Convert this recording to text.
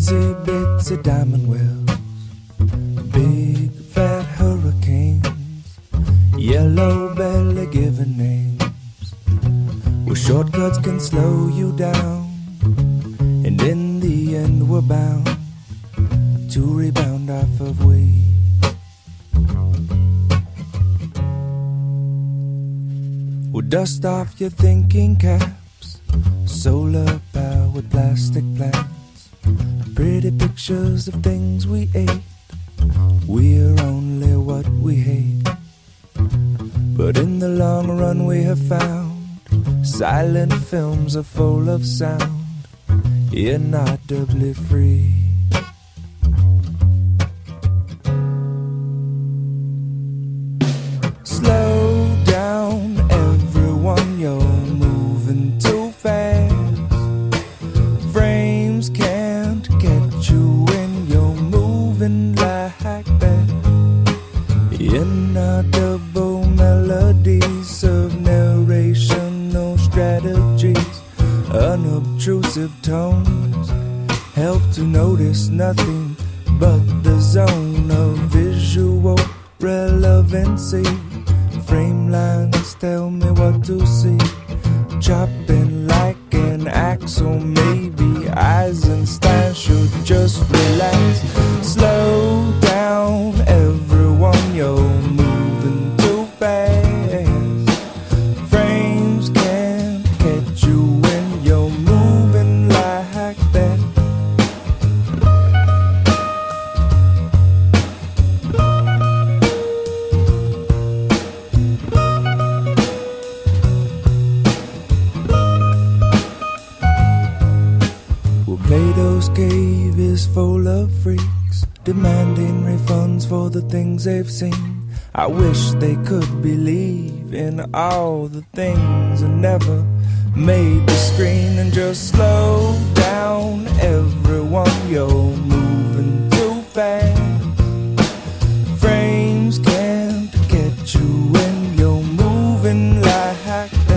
itsy bitsy diamond wells, big fat hurricanes, yellow belly giving names. Well, shortcuts can slow you down, and in the end we're bound to rebound off of weed. Well, dust off your thinking caps, solar powered plastic plants, pretty pictures of things we ate. We're only what we hate, but in the long run we have found silent films are full of sound, inaudibly free. Slow down everyone, you're moving too fast. Frames can't catch you when you're moving like that. Inaudible melodies of narrational strategies, unobtrusive tones help to notice nothing but the zone of visual relevancy. Frame lines tell me what to see, chopping like an axle. Maybe Eisenstein should just relax. Slow down everyone, you're moving too fast. Frames can't catch you when you're moving like that. Plato's cave is full of freaks, demanding refunds for the things they've seen. I wish they could believe in all the things that never made the screen. And just slow down everyone, you're moving too fast. Frames can't catch you when you're moving like